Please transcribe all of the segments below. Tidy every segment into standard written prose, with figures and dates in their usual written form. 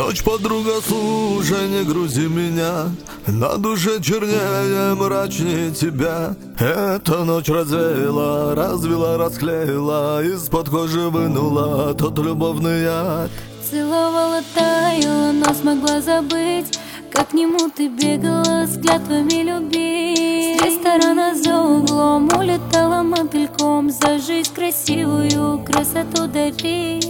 Ночь, подруга, слушай, не грузи меня. На душе чернее, мрачнее тебя. Эта ночь развеяла, развела, расклеила, из-под кожи вынула тот любовный яд. Целовала, таяла, но смогла забыть, как к нему ты бегала с клятвами любить. С ресторана за углом улетала мотыльком, за жизнь красивую красоту дарить.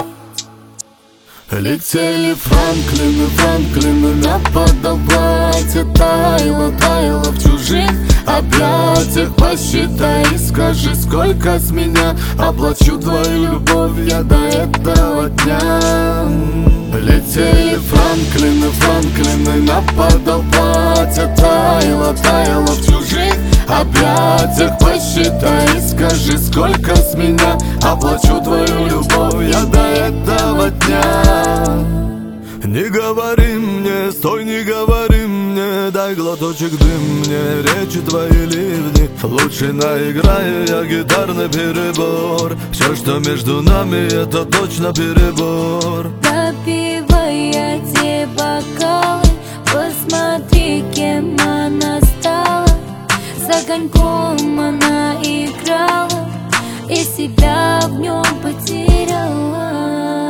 Летели Франклины, Франклины, нападал платье, таяло, таяло в чужих объятиях. Посчитай и скажи, сколько с меня, оплачу твою любовь я до этого дня. Летели Франклины, Франклины, нападал платье, таяло, таяло в чужих объятиях. Посчитай и скажи, сколько с меня, оплачу твою любовь я до этого дня. Не говори мне, стой, не говори мне, дай глоточек дым мне, речи твои ливни. Лучше наиграю я гитарный перебор, все, что между нами, это точно перебор. Допивай эти бокалы, посмотри, кем она стала. С огоньком она играла и себя в нем потеряла.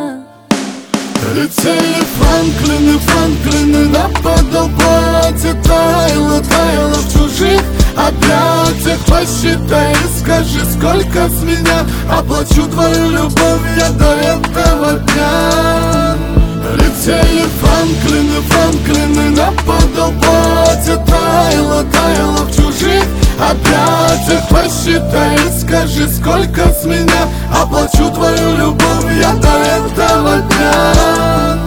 Летели Франклины, Франклины, нападал платье, таяло, таяло в чужих объятиях. Посчитай и скажи, сколько с меня, оплачу твою любовь я до этого дня. Летели Франклины, Франклины, нападал платье, таяло, таяло в чужих объятиях. Посчитай и скажи, сколько с меня, оплачу твою любовь я до этого дня.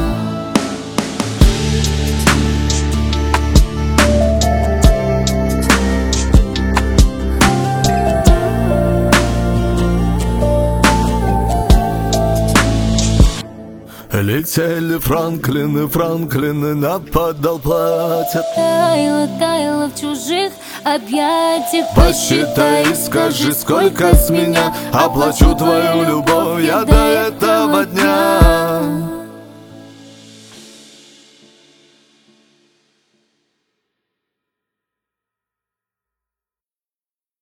Летели Франклины, Франклины, нападал платье. Таяло, таяло в чужих объятиях. Посчитай и скажи, сколько с меня, оплачу твою любовь я до этого дня.